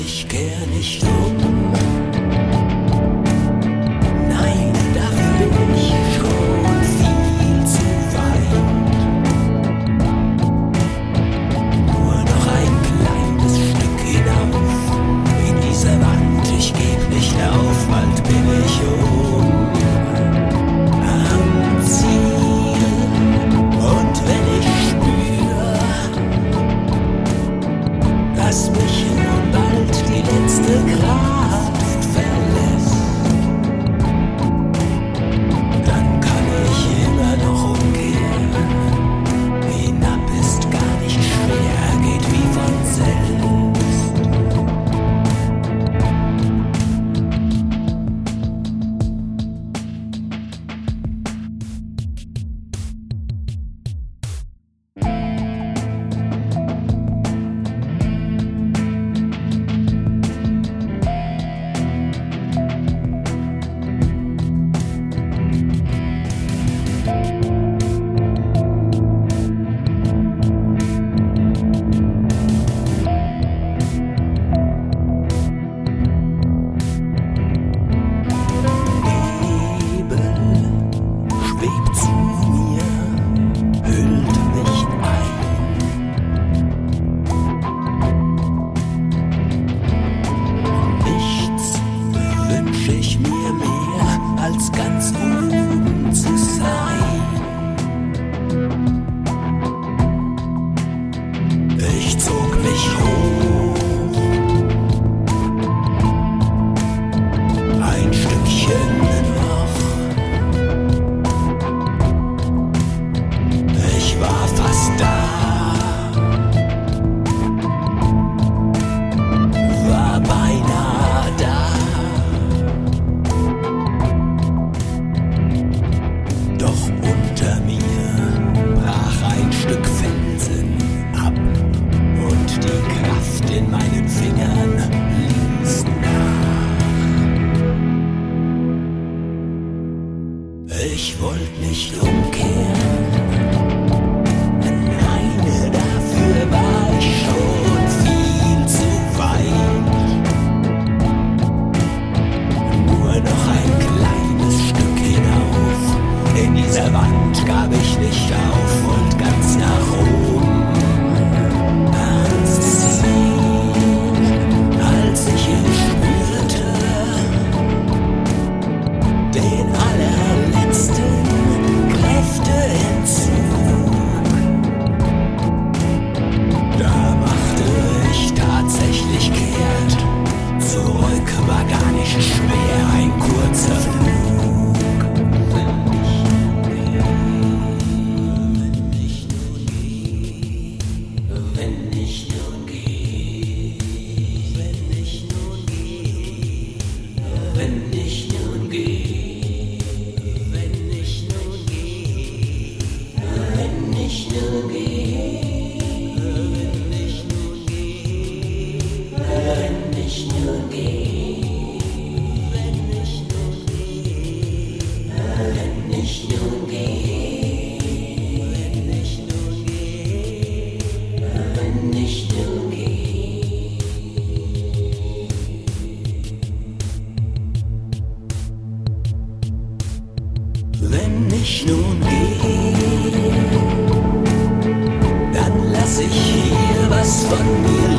ich kehr nicht um. Nein, dafür bin ich schon viel zu weit. Nur noch ein kleines Stück hinauf in diese Wand. Ich geb nicht auf, bald bin ich am Ziel. Und wenn ich spür, dass mich nun bald die letzte Kraft verlässt, dann kann ich immer noch umkehren. Hinab ist gar nicht schwer, geht wie von selbst. Ganz oben zu sein. Ich zog mich hoch, ein Stückchen noch. Ich war fast da, war beinahe da. Doch unter mir brach ein Stück Felsen ab und die Kraft in meinen Fingern ließ nach. Ich wollte nicht umkehren, nein, dafür war ich schon viel zu weit. Nur noch ein kleines Stück hinauf. In dieser Wand gab ich nicht auf und ganz nach oben ans Ziel, als ich ihn spürte, den allerletzten Kräfteentzug. Da machte ich tatsächlich kehrt, zurück war gar nicht schwer, ein kurzer Flug. Wenn ich nun gehe, dann lass ich hier was von mir